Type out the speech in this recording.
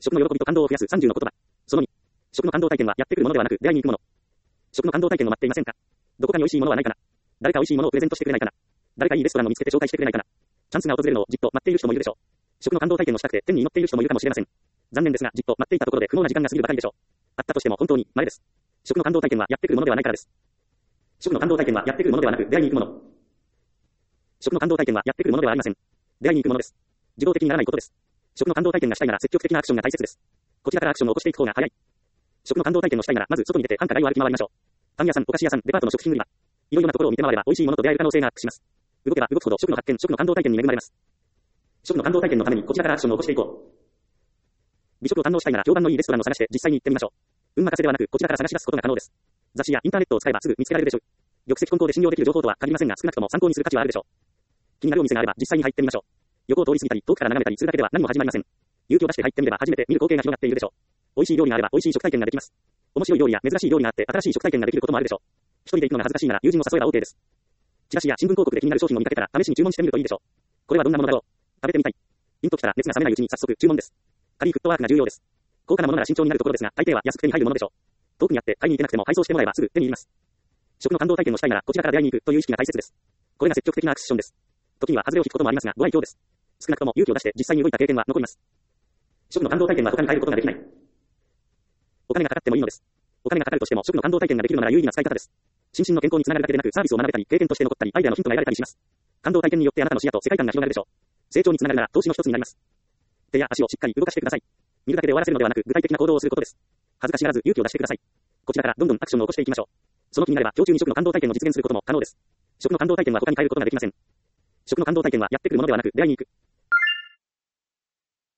食の喜びと感動を増やす30の言葉。その2。食の感動体験はやってくるものではなく出会いに行くもの。食の感動体験を待っていませんか？どこかに美味しいものはないかな？誰か美味しいものをプレゼントしてくれないかな？誰かいいレストランを見つけて紹介してくれないかな？チャンスが訪れるのをじっと待っている人もいるでしょう。食の感動体験をしたくて天に祈っている人もいるかもしれません。残念ですが、じっと待っていたところで不毛な時間が過ぎるばかりでしょう。あったとしても本当に稀です。食の感動体験はやってくるものではないからです。食の感動体験はやってくるものではなく出会いに行くもの。食の感動体験はやってくるものではありません。出会いに行くものです。受動的にならないことです。食の感動体験がしたいなら積極的なアクションが大切です。こちらからアクションを起こしていく方が早い。食の感動体験をしたいならまず外に出て繁華街を歩き回りましょう。パン屋さん、お菓子屋さん、デパートの食品売り場。いろいろなところを見て回れば美味しいものと出会える可能性がアップします。動けば動くほど食の発見、食の感動体験に恵まれます。食の感動体験のためにこちらからアクションを起こしていこう。美食を堪能したいなら評判のいいレストランを探して実際に行ってみましょう。運任せではなくこちらから探し出すことが可能です。雑誌やインターネットを使えばすぐ見つけられるでしょう。玉石混交で信用できる情報とは限りませんが少なくとも参考にする価値はあるでしょう。気になるお店があれば実際に入ってみましょう。横を通り過ぎたり遠くから眺めたりするだけでは何も始まりません。勇気を出して入ってみれば初めて見る光景が広がっているでしょう。美味しい料理があれば美味しい食体験ができます。面白い料理や珍しい料理があって新しい食体験ができることもあるでしょう。一人で行くのが恥ずかしいなら友人を誘えば OK です。チラシや新聞広告で気になる商品を見かけたら試しに注文してみるといいでしょう。これはどんなものだろう。食べてみたい。ピンときたら熱が冷めないうちに早速注文です。軽いフットワークが重要です。高価なものなら慎重になるところですが、大抵は安く手に入るものでしょう。遠くにあって買いに行けなくても配送してもらえばすぐ手に入ります。食の感動体験をしたいならこちらから出会いに行くという意識が大切です。これが積極的なアクションです。時には外れを引くこともありますが、ご愛嬌です。少なくとも勇気を出して実際に動いた経験は残ります。食の感動体験は他に変えることができない。お金がかかってもいいのです。お金がかかるとしても食の感動体験ができるのなら有意義な使い方です。心身の健康につながるだけでなくサービスを学べたり経験として残ったりアイデアのヒントが得られたりします。感動体験によってあなたの視野と世界観が広がるでしょう。成長につながるなら投資の一つになります。手や足をしっかり動かしてください。見るだけで終わらせるのではなく具体的な行動をすることです。恥ずかしがらず勇気を出してください。こちらからどんどんアクションを起こしていきましょう。その気になれば今日中に食の感動体験を実現することも可能です。食の感動体験は他に変えることができません。食の感動体験はやってくるものではなく出会いに行く。